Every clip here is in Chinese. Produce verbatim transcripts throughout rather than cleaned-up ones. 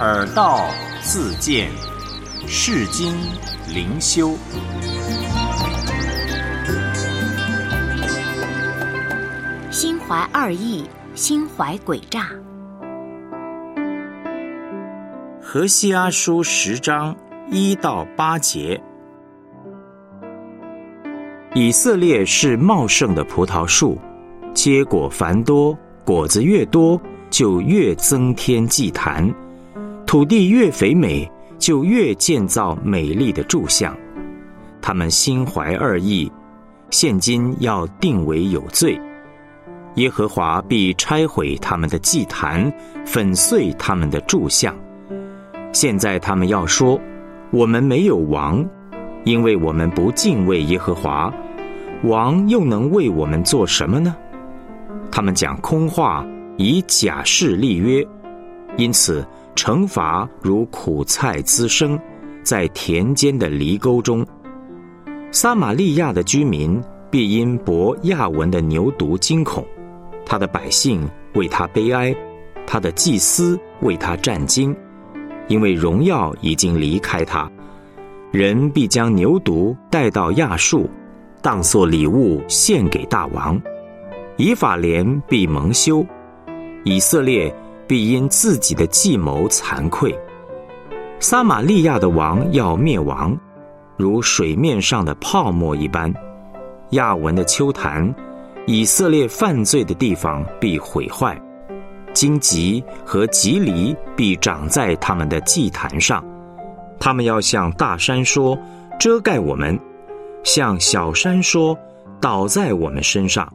耳道自见，世经灵修。 心怀二意，心怀诡诈。 何西阿书十章一到八节。以色列是茂盛的葡萄树，结果繁多，果子越多，就越增添祭坛；土地越肥美，就越建造美丽的柱像。他们心怀二意，现今要定为有罪。耶和华必拆毁他们的祭坛，粉碎他们的柱像。现在他们要说，我们没有王，因为我们不敬畏耶和华，王又能为我们做什么呢？他们讲空话，以假事立约，因此惩罚如苦菜滋生，在田间的犁沟中。撒玛利亚的居民必因伯亚文的牛犊惊恐，他的百姓为他悲哀，他的祭司为他战惊，因为荣耀已经离开他。人必将牛犊带到亚述，当作礼物献给大王。以法莲必蒙羞，以色列必因自己的计谋惭愧。撒玛利亚的王要灭亡，如水面上的泡沫一般。亚文的丘坛，以色列犯罪的地方必毁坏。荆棘和棘藜必长在他们的祭坛上，他们要向大山说，遮盖我们；向小山说，倒在我们身上。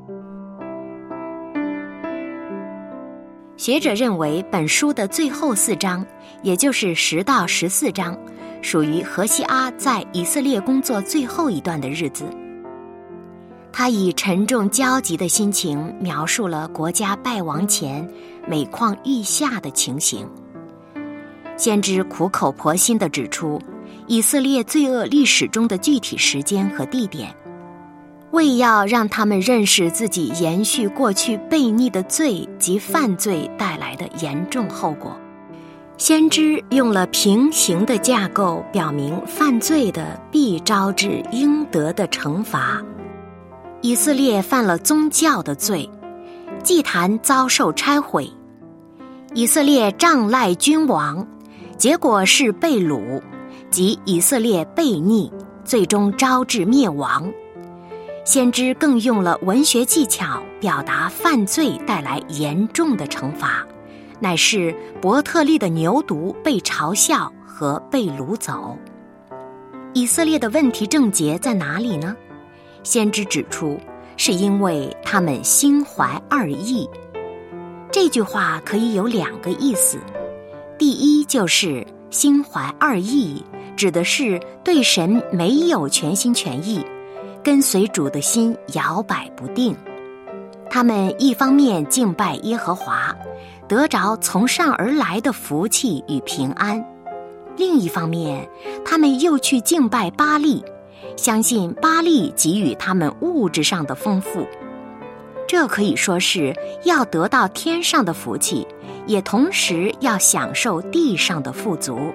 学者认为，本书的最后四章，也就是十到十四章，属于何西阿在以色列工作最后一段的日子。他以沉重焦急的心情描述了国家败亡前每况愈下的情形。先知苦口婆心地指出以色列罪恶历史中的具体时间和地点，为要让他们认识自己延续过去悖逆的罪及犯罪带来的严重后果。先知用了平行的架构，表明犯罪的必招致应得的惩罚。以色列犯了宗教的罪，祭坛遭受拆毁，以色列仗赖君王，结果是被掳，即以色列悖逆，最终招致灭亡。先知更用了文学技巧，表达犯罪带来严重的惩罚，乃是伯特利的牛犊被嘲笑和被掳走。以色列的问题症结在哪里呢？先知指出，是因为他们心怀二意。这句话可以有两个意思。第一，就是心怀二意，指的是对神没有全心全意，跟随主的心摇摆不定。他们一方面敬拜耶和华，得着从上而来的福气与平安；另一方面，他们又去敬拜巴力，相信巴力给予他们物质上的丰富。这可以说是要得到天上的福气，也同时要享受地上的富足。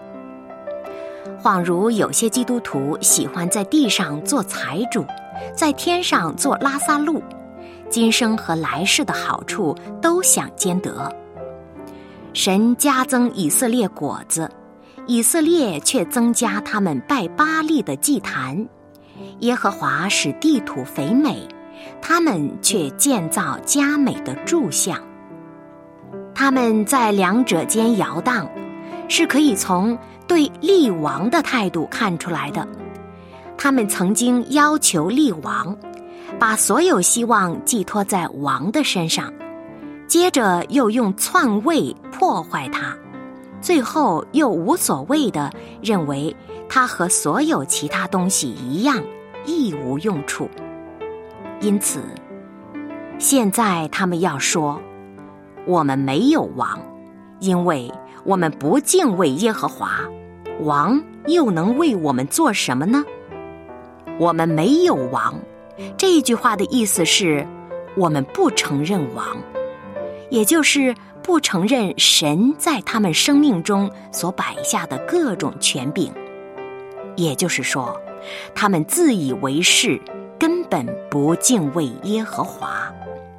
恍如有些基督徒喜欢在地上做财主，在天上做拉撒路，今生和来世的好处都想兼得。神加增以色列果子，以色列却增加他们拜巴力的祭坛。耶和华使地土肥美，他们却建造佳美的柱像。他们在两者间摇荡，是可以从对立王的态度看出来的。他们曾经要求立王，把所有希望寄托在王的身上，接着又用篡位破坏他，最后又无所谓地认为他和所有其他东西一样亦无用处。因此现在他们要说，我们没有王，因为我们不敬畏耶和华，王又能为我们做什么呢？我们没有王，这句话的意思是我们不承认王，也就是不承认神在他们生命中所摆下的各种权柄。也就是说，他们自以为是，根本不敬畏耶和华。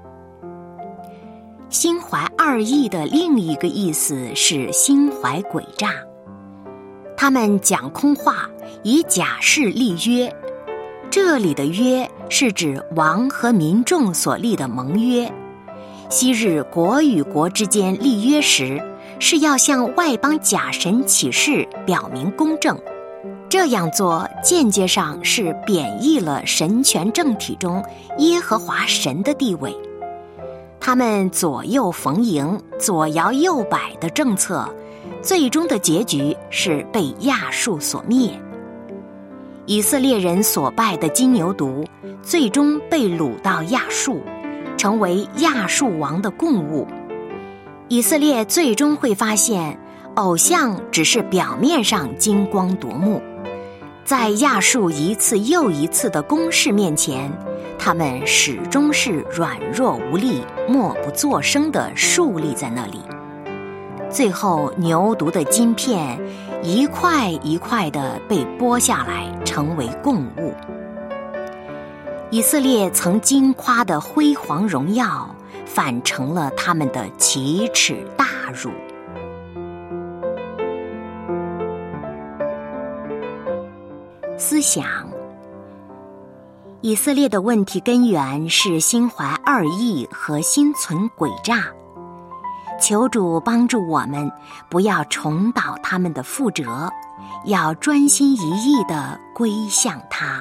心怀二意的另一个意思是心怀诡诈，他们讲空话，以假事立约。这里的约是指王和民众所立的盟约。昔日国与国之间立约时，是要向外邦假神起誓，表明公正。这样做间接上是贬义了神权政体中耶和华神的地位。他们左右逢迎、左摇右摆的政策，最终的结局是被亚述所灭。以色列人所拜的金牛犊，最终被掳到亚述，成为亚述王的供物。以色列最终会发现，偶像只是表面上金光夺目，在亚述一次又一次的攻势面前，他们始终是软弱无力、默不作声地竖立在那里。最后，牛犊的金片一块一块地被剥下来，成为供物。以色列曾经夸的辉煌荣耀，反成了他们的奇耻大辱。思想：以色列的问题根源是心怀二意和心存诡诈。求主帮助我们，不要重蹈他们的覆辙，要专心一意地归向他。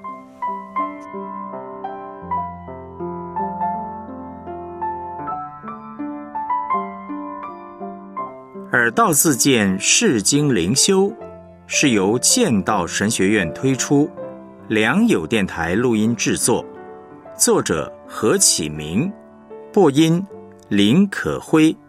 耳道自荐释经灵修是由剑道神学院推出，良友电台录音制作，作者何启明，播音林可辉。